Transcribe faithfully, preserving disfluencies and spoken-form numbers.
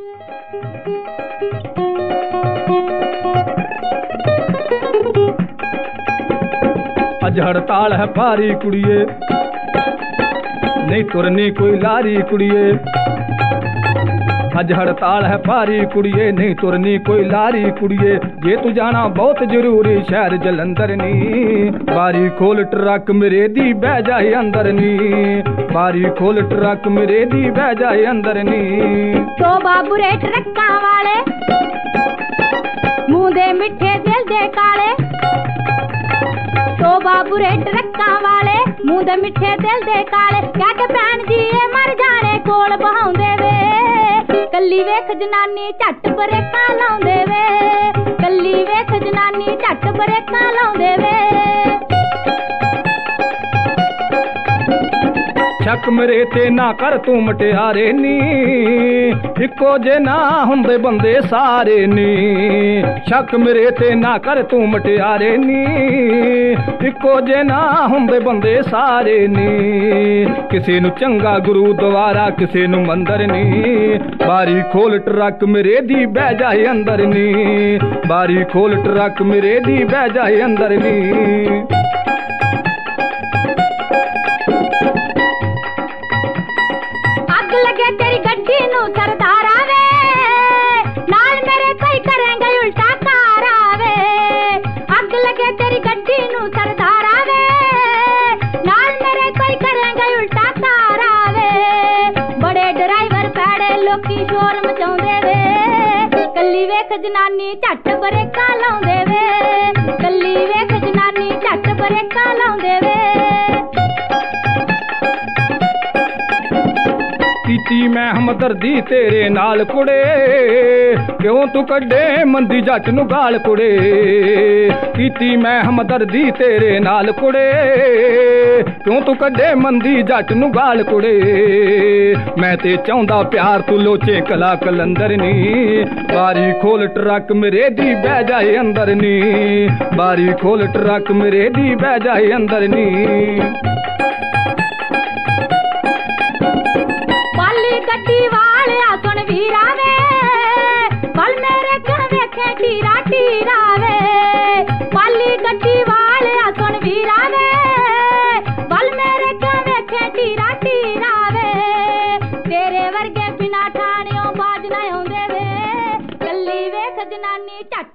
अज हड़ताल है भारी कुड़िए, नहीं तुरनी कोई लारी कुड़िए। अज हड़ताल है भारी कुड़िए, नहीं तुरनी कोई लारी कुड़िए। जे तू जाना बहुत जरूरी शहर जलंधर नी, बारी खोल ट्रक मेरे दी बह जाए अंदर नी। बारी खोल ट्रक मेरे दी बह जाए अंदर नी। तो बाबू रे ट्रक्का वाले, मुंह दे मिठे दिल दे काले। तो बाबू रे ट्रक्का वाले, मुंह दे मिठे दिल दे काले। कह के भैन जी ये मर जाने कोल बहाउंदे वे, कल्ली वेख जनानी झट बरेका लाउंदे वे। कल्ली वेख जनानी झट बरेका लाउंदे वे। शक मेरे ते ना कर तू मटियारे नी, इको जे ना हुंदे बंदे सारे नी। शक मेरे ते ना कर तू मटियारे नी, इको जे ना हुंदे बंदे सारे नी। किसी नू चंगा गुरु द्वारा, किसी नू मंदर नी। बारी खोल ट्रक मेरे दी बह जाए अंदर नी। बारी खोल ट्रक मेरे दी बह जाए अंदर नी। लगे तेरी गड्डी नू सरदार आवे, नाल मेरे कोई करेंगे उल्टा कार आवे। अग लगे तेरी गड्डी नू सरदार आवे, नाल मेरे कोई करेंगे उल्टा कार आवे। बड़े ड्राइवर पैड़े लोकी शोर मचाउंदे वे, कल्ली वेख जनानी झट बरेका लाउंदे वे। कल्ली वेख जनानी झट बरेका लाउंदे वे। कीती मैं हमदर्दी तेरे नाल कुड़े, क्यों तू कड्डे मंदी जट नू गाल कुड़े। कीती मैं हमदर्दी तेरे नाल कुड़े, क्यों तू कड्डे मंदी जट नू गाल कुड़े। मैं ते चाहुंदा प्यार तू लोचे कला कलंदर नी। बारी खोल ट्रक मेरे दी बह जाए अंदर नी। बारी खोल ट्रक मेरे दी बह जाए अंदर नी। गड्डी वाले सुन वीरा वे, कल मेरे घर वेखे टीरा टीरा वे। पाली गड्डी वाले सुन वीरा वे, कल मेरे घर वेखे टीरा टीरा वे। तेरे वर्गे बिना ठाणियों बाज ना आउंदे वे, कल्ली वेख जनानी झट